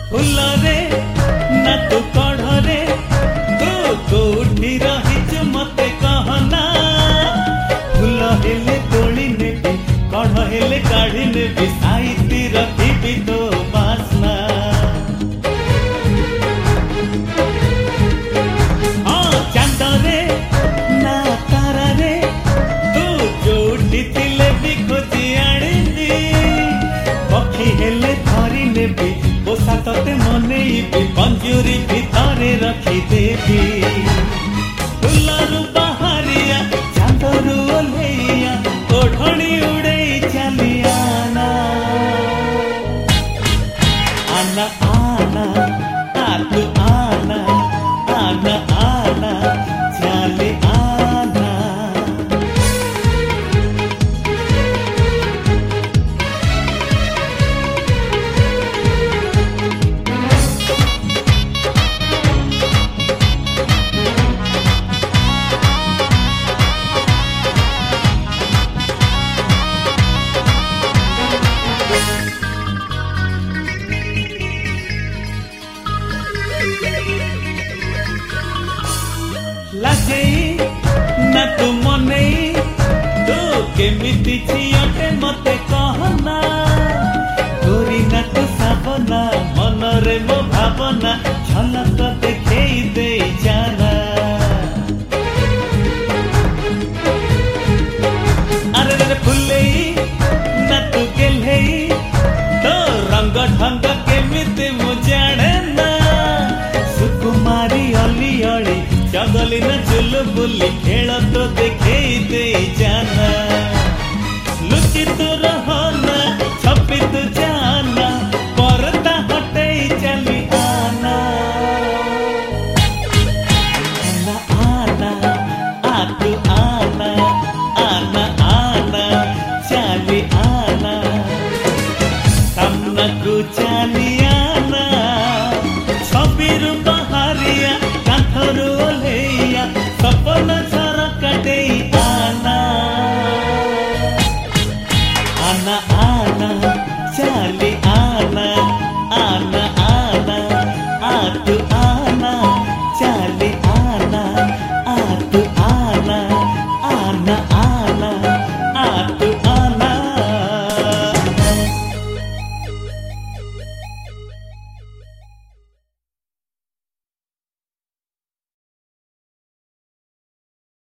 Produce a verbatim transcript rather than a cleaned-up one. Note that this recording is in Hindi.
फुलरे ना तू कढ़रे तू कोठी रहिचु मते कहना फुल हेले तोली नेबी कढ़ हेले काढ़ी नेबी साइती रखिबी तो बासना हाँ चांदरे ना तारारे तू जोड़ी थिले भी खोजी आनिबी पक्षी हेले धरी नेबी पोषाकते मनईबी पंजुरी भितरे रखिदेबी फुलरू बाहरिया चांदरू ओल्हेइया ओढ़णी उड़ेई चली आना आना आना आ तू आना आना आना चली आना लाजे ना तू मने तू केमिति झियटे मते कहना गोरी ना तू साबना मनरे मो भावना झलक देखेई दे जाना अरे रे फुलेई ना तू गेलेई तो रंग ढंग केमिति मु जाने ना सुकुमारी अली अली जंगली न चुल बुली खेल तो देखेई दे जाना लुचि तू रहना छपी तू जाना परदा हटेई चली आना आना आना आ तू आना आना आना चली आना सामना को चली आना छबिरु बाहरिया कांथरू ओल्हे